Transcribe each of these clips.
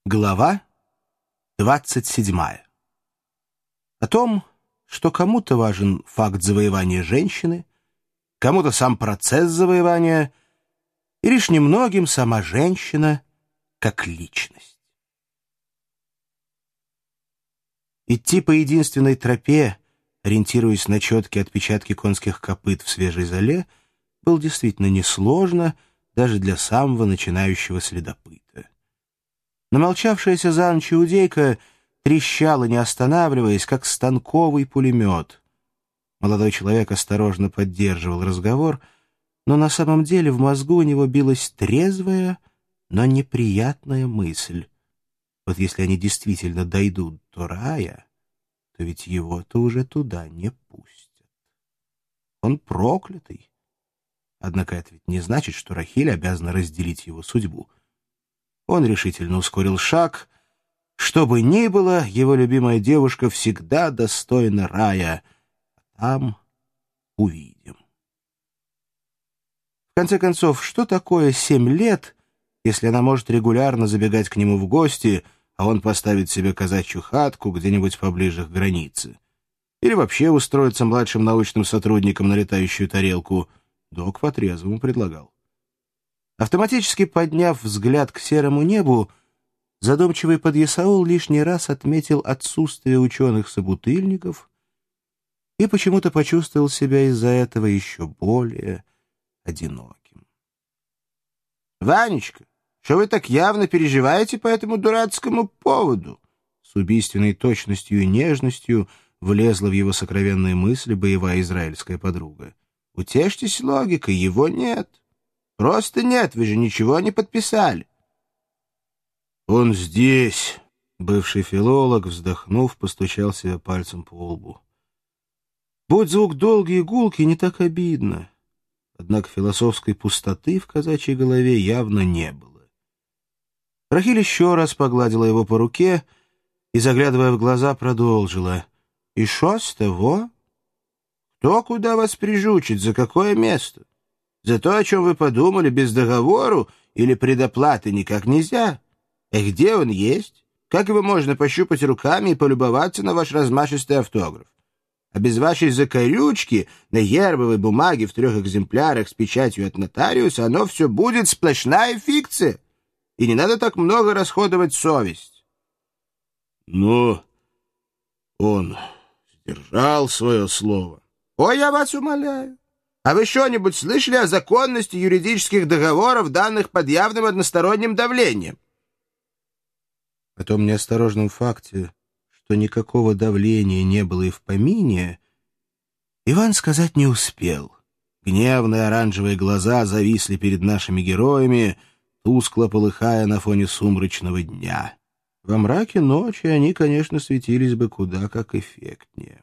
Глава 27. О том, что кому-то важен факт завоевания женщины, кому-то сам процесс завоевания, и лишь немногим сама женщина как личность. Идти по единственной тропе, ориентируясь на четкие отпечатки конских копыт в свежей золе, было действительно несложно даже для самого начинающего следопыта. Намолчавшаяся за ночь иудейка трещала, не останавливаясь, как станковый пулемет. Молодой человек осторожно поддерживал разговор, но на самом деле в мозгу у него билась трезвая, но неприятная мысль. Вот если они действительно дойдут до рая, то ведь его-то уже туда не пустят. Он проклятый. Однако это ведь не значит, что Рахиль обязана разделить его судьбу. Он решительно ускорил шаг. Что бы ни было, его любимая девушка всегда достойна рая. А там увидим. В конце концов, что такое 7 лет, если она может регулярно забегать к нему в гости, а он поставит себе казачью хатку где-нибудь поближе к границе? Или вообще устроиться младшим научным сотрудником на летающую тарелку? Док по-трезвому предлагал. Автоматически подняв взгляд к серому небу, задумчивый подъясаул лишний раз отметил отсутствие ученых-собутыльников и почему-то почувствовал себя из-за этого еще более одиноким. — Ванечка, что вы так явно переживаете по этому дурацкому поводу? С убийственной точностью и нежностью влезла в его сокровенные мысли боевая израильская подруга. — Утешьтесь логикой, его нет. Просто нет, вы же ничего не подписали. Он здесь. Бывший филолог, вздохнув, постучал себя пальцем по лбу. Будь звук долгий и гулкий, не так обидно. Однако философской пустоты в казачьей голове явно не было. Рахиль еще раз погладила его по руке и, заглядывая в глаза, продолжила. И шо с того? Кто куда вас прижучит, за какое место? За то, о чем вы подумали, без договору или предоплаты никак нельзя. Где он есть? Как его можно пощупать руками и полюбоваться на ваш размашистый автограф? А без вашей закорючки на гербовой бумаге в 3 экземплярах с печатью от нотариуса оно все будет сплошная фикция. И не надо так много расходовать совесть. Но он сдержал свое слово. Ой, я вас умоляю. А вы что-нибудь слышали о законности юридических договоров, данных под явным односторонним давлением? О том неосторожном факте, что никакого давления не было и в помине, Иван сказать не успел. Гневные оранжевые глаза зависли перед нашими героями, тускло полыхая на фоне сумрачного дня. Во мраке ночи они, конечно, светились бы куда как эффектнее.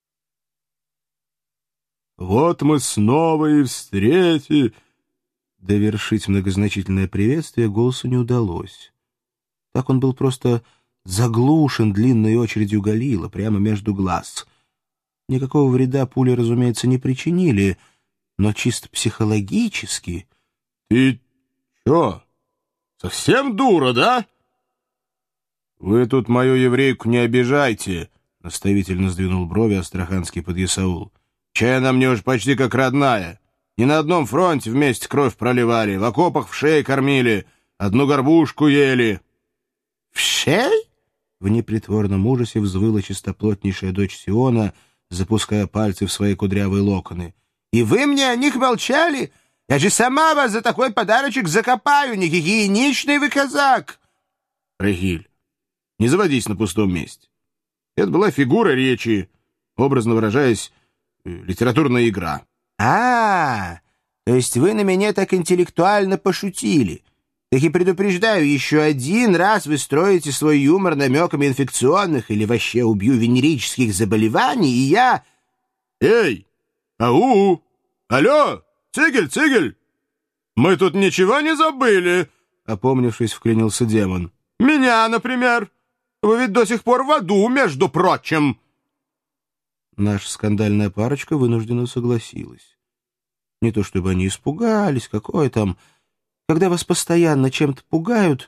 «Вот мы снова и встретили...» Довершить многозначительное приветствие голосу не удалось. Так он был просто заглушен длинной очередью Галила прямо между глаз. Никакого вреда пули, разумеется, не причинили, но чисто психологически... «Ты чё, совсем дура, да?» «Вы тут мою еврейку не обижайте», — наставительно сдвинул брови астраханский подъясаул. Чай она мне уж почти как родная. Не на одном фронте вместе кровь проливали, в окопах в шее кормили, одну горбушку ели. — В шей? — в непритворном ужасе взвыла чистоплотнейшая дочь Сиона, запуская пальцы в свои кудрявые локоны. — И вы мне о них молчали? Я же сама вас за такой подарочек закопаю, не гигиеничный вы казак! — Рахиль, не заводись на пустом месте. Это была фигура речи, образно выражаясь, литературная игра. То есть вы на меня так интеллектуально пошутили. Так и предупреждаю, еще один раз вы строите свой юмор намеками инфекционных или вообще убью венерических заболеваний, и я... Эй! Ау! Алло! Цигель, Цигель! Мы тут ничего не забыли! Опомнившись, вклинился демон. Меня, например! Вы ведь до сих пор в аду, между прочим! Наша скандальная парочка вынуждена согласилась. Не то чтобы они испугались, какое там... Когда вас постоянно чем-то пугают,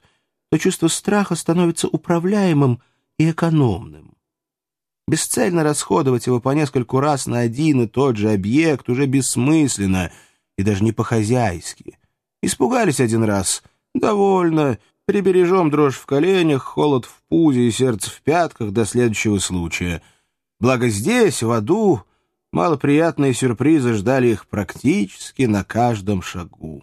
то чувство страха становится управляемым и экономным. Бесцельно расходовать его по нескольку раз на один и тот же объект уже бессмысленно и даже не по-хозяйски. Испугались один раз — довольно, прибережем дрожь в коленях, холод в пузе и сердце в пятках до следующего случая. Благо здесь, в аду, малоприятные сюрпризы ждали их практически на каждом шагу.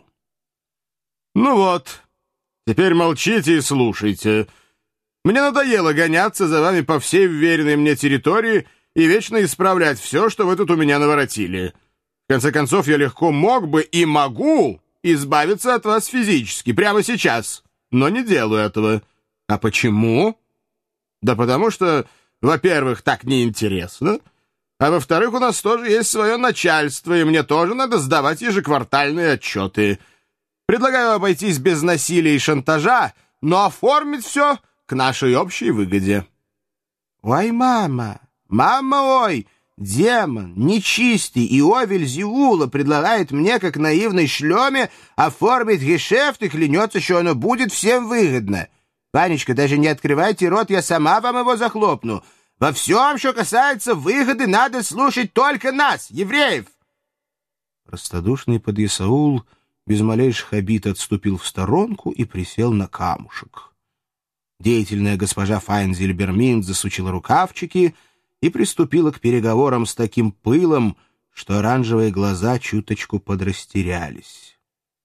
«Ну вот, теперь молчите и слушайте. Мне надоело гоняться за вами по всей вверенной мне территории и вечно исправлять все, что вы тут у меня наворотили. В конце концов, я легко мог бы и могу избавиться от вас физически, прямо сейчас, но не делаю этого. А почему? Да потому что, во-первых, так неинтересно, а во-вторых, у нас тоже есть свое начальство, и мне тоже надо сдавать ежеквартальные отчеты. Предлагаю обойтись без насилия и шантажа, но оформить все к нашей общей выгоде». «Ой, мама! Мама, ой! Демон, нечистый Ио Вельзевула предлагает мне, как наивной шлеме, оформить гешефт и клянется, что оно будет всем выгодно. Ванечка, даже не открывайте рот, я сама вам его захлопну. Во всем, что касается выгоды, надо слушать только нас, евреев!» Простодушный подъясаул без малейших обид отступил в сторонку и присел на камушек. Деятельная госпожа Файнзельберминт засучила рукавчики и приступила к переговорам с таким пылом, что оранжевые глаза чуточку подрастерялись.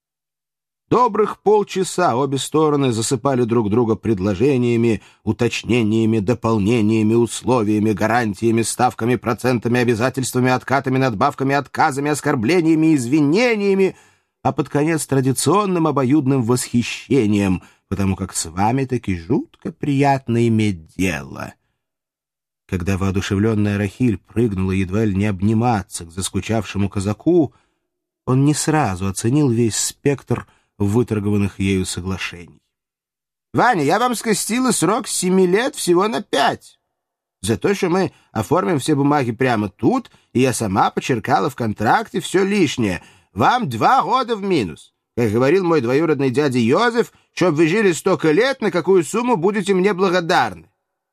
Добрых полчаса обе стороны засыпали друг друга предложениями, уточнениями, дополнениями, условиями, гарантиями, ставками, процентами, обязательствами, откатами, надбавками, отказами, оскорблениями, извинениями, а под конец традиционным обоюдным восхищением, потому как с вами таки жутко приятно иметь дело. Когда воодушевленная Рахиль прыгнула едва ли не обниматься к заскучавшему казаку, он не сразу оценил весь спектр выторгованных ею соглашений. «Ваня, я вам скостила срок с 7 лет всего на 5. За то, что мы оформим все бумаги прямо тут, и я сама подчеркала в контракте все лишнее. Вам 2 года в минус. Как говорил мой двоюродный дядя Йозеф, чтоб вы жили столько лет, на какую сумму будете мне благодарны».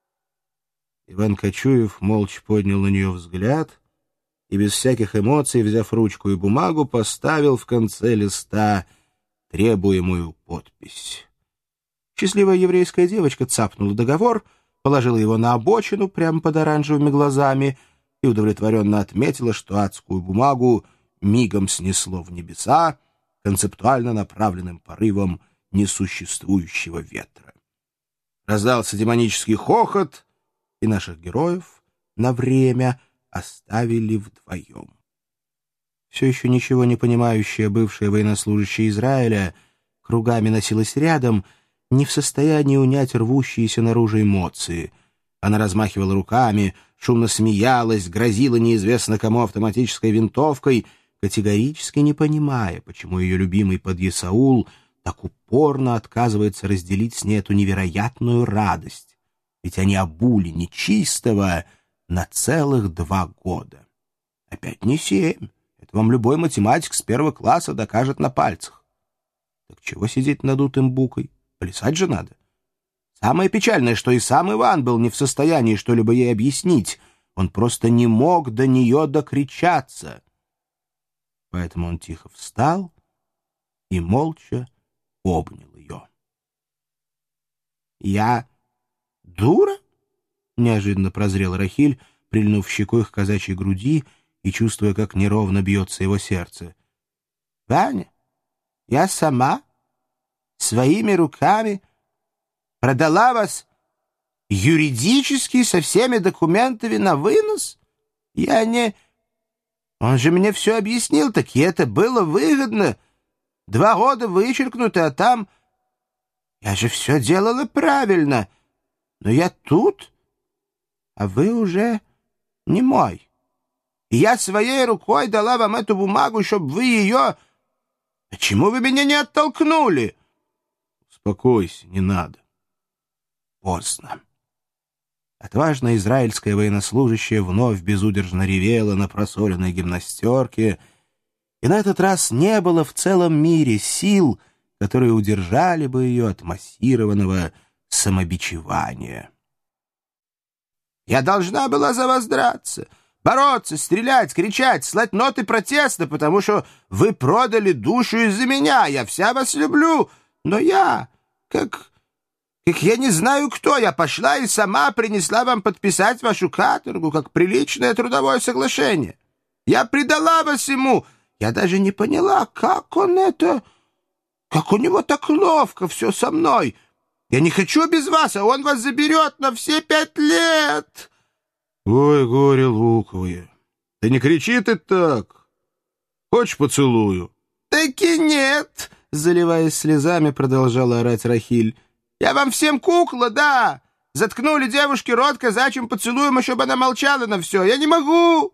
Иван Кочуев молча поднял на нее взгляд и без всяких эмоций, взяв ручку и бумагу, поставил в конце листа требуемую подпись. Счастливая еврейская девочка цапнула договор, положила его на обочину прямо под оранжевыми глазами и удовлетворенно отметила, что адскую бумагу мигом снесло в небеса концептуально направленным порывом несуществующего ветра. Раздался демонический хохот, и наших героев на время оставили вдвоем. Все еще ничего не понимающая бывшая военнослужащая Израиля кругами носилась рядом, не в состоянии унять рвущиеся наружу эмоции. Она размахивала руками, шумно смеялась, грозила неизвестно кому автоматической винтовкой, категорически не понимая, почему ее любимый подъясаул так упорно отказывается разделить с ней эту невероятную радость. Ведь они обули нечистого на целых 2 года. Опять не 7. Это вам любой математик с 1 класса докажет на пальцах. Так чего сидеть надутым букой? Плясать же надо. Самое печальное, что и сам Иван был не в состоянии что-либо ей объяснить. Он просто не мог до нее докричаться. Поэтому он тихо встал и молча обнял ее. «Я дура?» — неожиданно прозрела Рахиль, прильнув щекой к казачьей груди и чувствуя, как неровно бьется его сердце. «Ваня, я сама своими руками продала вас юридически со всеми документами на вынос? Я не... Он же мне все объяснил, так и это было выгодно. 2 года вычеркнуты, а там... Я же все делала правильно. Но я тут, а вы уже не мой. И я своей рукой дала вам эту бумагу, чтобы вы ее... Почему вы меня не оттолкнули?» «Успокойся, не надо». Поздно. Отважная израильская военнослужащая вновь безудержно ревела на просоленной гимнастерке, и на этот раз не было в целом мире сил, которые удержали бы ее от массированного самобичевания. «Я должна была за вас драться, бороться, стрелять, кричать, слать ноты протеста, потому что вы продали душу из-за меня, я вся вас люблю, но я, как я не знаю кто, я пошла и сама принесла вам подписать вашу каторгу, как приличное трудовое соглашение. Я предала вас ему, я даже не поняла, как у него так ловко все со мной. Я не хочу без вас, а он вас заберет на все 5 лет!» «Ой, горе луковое! Да не кричи ты так! Хочешь поцелую?» «Таки нет!» — заливаясь слезами, продолжала орать Рахиль. «Я вам всем кукла, да! Заткнули девушке рот казачьим поцелуем, чтобы она молчала на все. Я не могу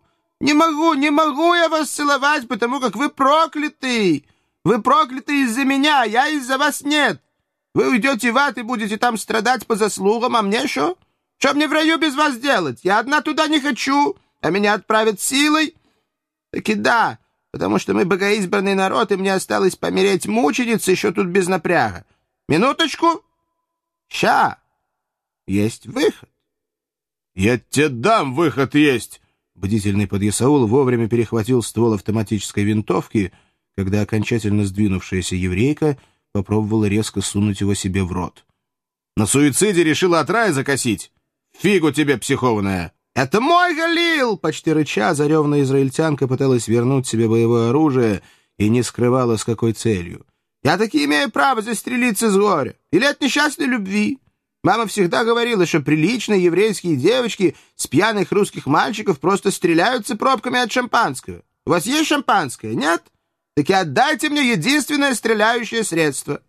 я вас целовать, потому как вы прокляты! Вы прокляты из-за меня, я из-за вас нет! Вы уйдете в ад и будете там страдать по заслугам, а мне что? Что мне в раю без вас делать? Я одна туда не хочу, а меня отправят силой. Таки да, потому что мы богоизбранный народ, и мне осталось помереть мученицей еще тут без напряга. Минуточку. Ща. Есть выход». «Я тебе дам, выход есть!» Бдительный подъясаул вовремя перехватил ствол автоматической винтовки, когда окончательно сдвинувшаяся еврейка попробовала резко сунуть его себе в рот. «На суициде решила от рая закосить? Фигу тебе, психованная!» «Это мой Галил!» — почти рыча, заревная израильтянка пыталась вернуть себе боевое оружие и не скрывала, с какой целью. «Я таки имею право застрелиться с горя. Или от несчастной любви. Мама всегда говорила, что приличные еврейские девочки с пьяных русских мальчиков просто стреляются пробками от шампанского. У вас есть шампанское, нет? Так и отдайте мне единственное стреляющее средство».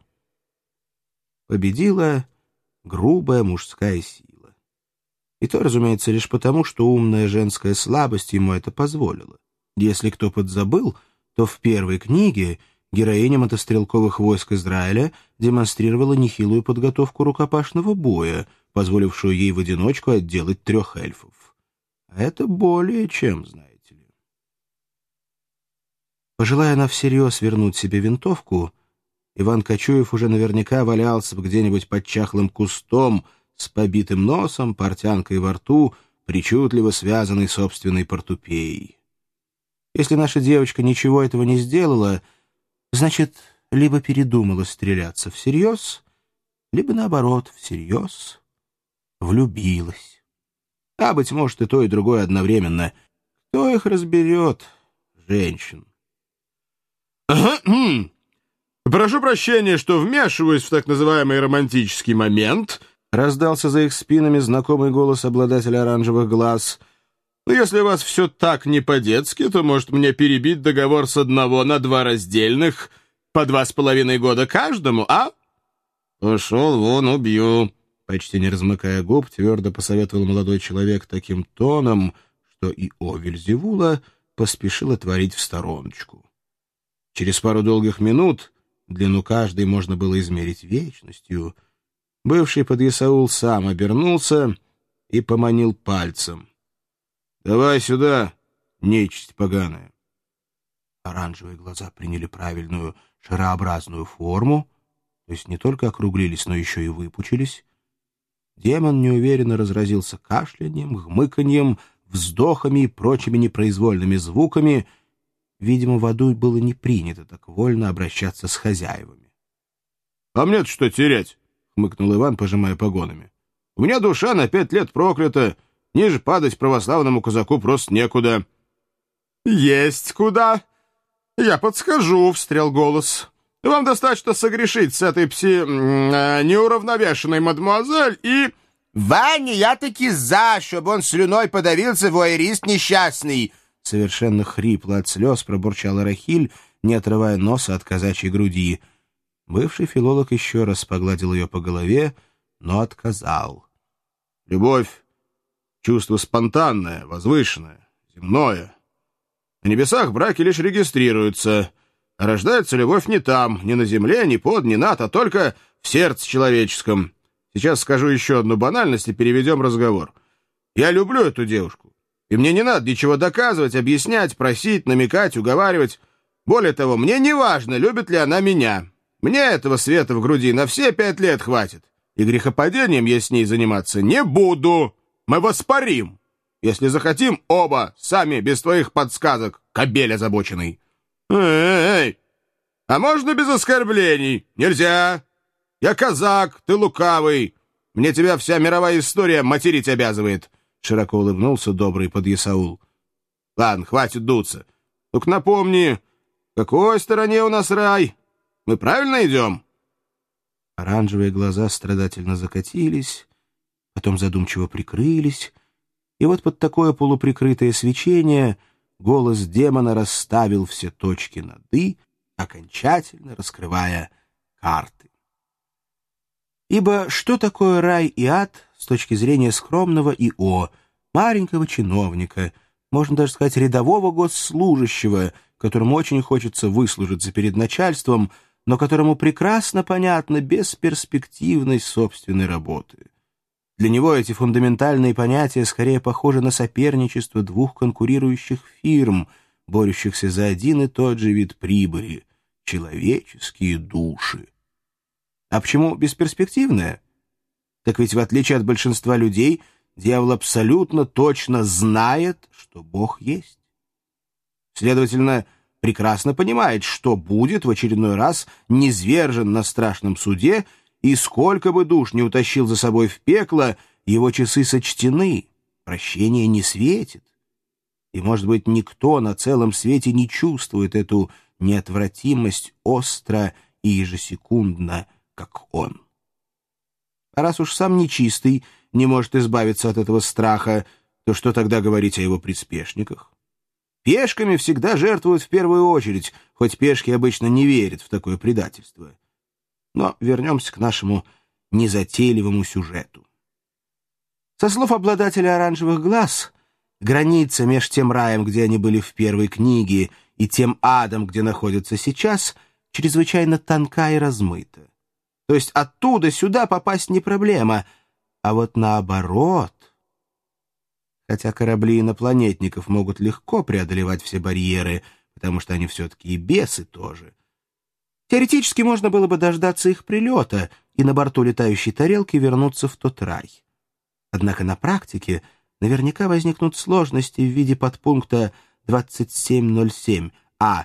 Победила грубая мужская сила. И то, разумеется, лишь потому, что умная женская слабость ему это позволила. Если кто подзабыл, то в первой книге героиня мотострелковых войск Израиля демонстрировала нехилую подготовку рукопашного боя, позволившую ей в одиночку отделать 3 эльфов. А это более чем, знаете ли. Пожелая она всерьез вернуть себе винтовку, Иван Кочуев уже наверняка валялся бы где-нибудь под чахлым кустом с побитым носом, портянкой во рту, причудливо связанной собственной портупеей. Если наша девочка ничего этого не сделала, значит, либо передумала стреляться всерьез, либо, наоборот, всерьез влюбилась. А, быть может, и то, и другое одновременно. Кто их разберет, женщин? «Прошу прощения, что вмешиваюсь в так называемый романтический момент», — раздался за их спинами знакомый голос обладателя оранжевых глаз. «Но если у вас все так не по-детски, то, может, мне перебить договор с 1 на 2 раздельных по 2,5 года каждому, а?» «Пошел вон, убью», — почти не размыкая губ, твердо посоветовал молодой человек таким тоном, что и Овельзевула поспешил отворить в стороночку. Через пару долгих минут, длину каждой можно было измерить вечностью, бывший подъясаул сам обернулся и поманил пальцем. «Давай сюда, нечисть поганая». Оранжевые глаза приняли правильную шарообразную форму, то есть не только округлились, но еще и выпучились. Демон неуверенно разразился кашляньем, хмыканьем, вздохами и прочими непроизвольными звуками. Видимо, в аду было не принято так вольно обращаться с хозяевами. «А мне-то что терять?» — хмыкнул Иван, пожимая погонами. «У меня душа на 5 лет проклята, ниже падать православному казаку просто некуда». «Есть куда. Я подскажу», — встрял голос. «Вам достаточно согрешить с этой неуравновешенной мадемуазель и...» «Ваня, я таки за, чтобы он слюной подавился, вуайерист несчастный!» Совершенно хрипло от слез пробурчала Рахиль, не отрывая носа от казачьей груди. Бывший филолог еще раз погладил ее по голове, но отказал. «Любовь — чувство спонтанное, возвышенное, земное. На небесах браки лишь регистрируются, а рождается любовь не там, ни на земле, ни под, ни над, а только в сердце человеческом. Сейчас скажу еще одну банальность и переведем разговор. Я люблю эту девушку. И мне не надо ничего доказывать, объяснять, просить, намекать, уговаривать. Более того, мне не важно, любит ли она меня. Мне этого света в груди на все 5 лет хватит. И грехопадением я с ней заниматься не буду. Мы воспарим. Если захотим, оба, сами, без твоих подсказок, кобель озабоченный. Эй! А можно без оскорблений? Нельзя. Я казак, ты лукавый. Мне тебя вся мировая история материть обязывает. Широко улыбнулся добрый подъясаул. Ладно, хватит дуться. Только напомни, в какой стороне у нас рай? Мы правильно идем? Оранжевые глаза страдательно закатились, потом задумчиво прикрылись, и вот под такое полуприкрытое свечение голос демона расставил все точки над «и», окончательно раскрывая карты. Ибо что такое рай и ад с точки зрения скромного И.О., маленького чиновника, можно даже сказать рядового госслужащего, которому очень хочется выслужиться перед начальством, но которому прекрасно понятна бесперспективность собственной работы. Для него эти фундаментальные понятия скорее похожи на соперничество двух конкурирующих фирм, борющихся за один и тот же вид прибыли — человеческие души. А почему бесперспективное? Так ведь в отличие от большинства людей, дьявол абсолютно точно знает, что Бог есть. Следовательно, прекрасно понимает, что будет в очередной раз низвержен на страшном суде, и сколько бы душ не утащил за собой в пекло, его часы сочтены, прощение не светит. И, может быть, никто на целом свете не чувствует эту неотвратимость остро и ежесекундно, как он. А раз уж сам нечистый не может избавиться от этого страха, то что тогда говорить о его приспешниках? Пешками всегда жертвуют в первую очередь, хоть пешки обычно не верят в такое предательство. Но вернемся к нашему незатейливому сюжету. Со слов обладателя оранжевых глаз, граница меж тем раем, где они были в первой книге, и тем адом, где находятся сейчас, чрезвычайно тонка и размыта. То есть оттуда сюда попасть не проблема, а вот наоборот. Хотя корабли инопланетников могут легко преодолевать все барьеры, потому что они все-таки и бесы тоже. Теоретически можно было бы дождаться их прилета и на борту летающей тарелки вернуться в тот рай. Однако на практике наверняка возникнут сложности в виде подпункта 2707 А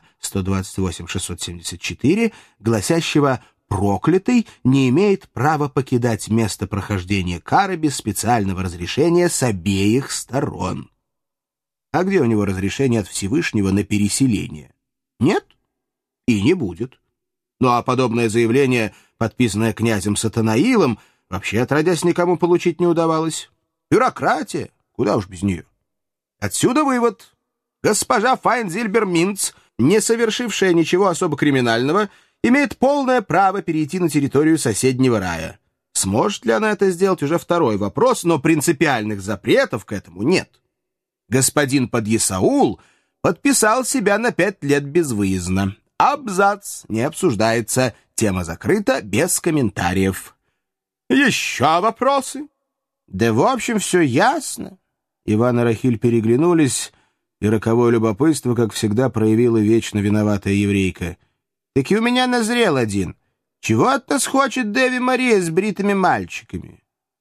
128-674, гласящего «Проклятый не имеет права покидать место прохождения кары без специального разрешения с обеих сторон». А где у него разрешение от Всевышнего на переселение? Нет и не будет. Ну а подобное заявление, подписанное князем Сатанаилом, вообще отродясь никому получить не удавалось. Бюрократия, куда уж без нее. Отсюда вывод. Госпожа Файнзильбер-Минц, не совершившая ничего особо криминального, имеет полное право перейти на территорию соседнего рая. Сможет ли она это сделать, уже второй вопрос, но принципиальных запретов к этому нет. Господин подъясаул подписал себя на 5 лет безвыездно. Абзац, не обсуждается, тема закрыта, без комментариев. Еще вопросы? Да в общем все ясно. Иван и Рахиль переглянулись, и роковое любопытство, как всегда, проявила вечно виноватая еврейка. Так и у меня назрел один. Чего от нас хочет Деви Мария с бритыми мальчиками?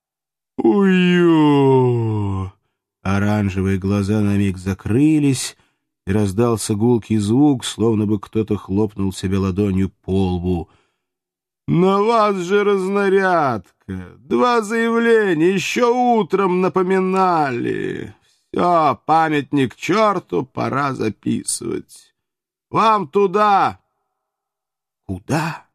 Ой-ё! Оранжевые глаза на миг закрылись, и раздался гулкий звук, словно бы кто-то хлопнул себе ладонью по лбу. «На вас же разнарядка! 2 заявления еще утром напоминали. Все, памятник черту, пора записывать. Вам туда!» «Куда?»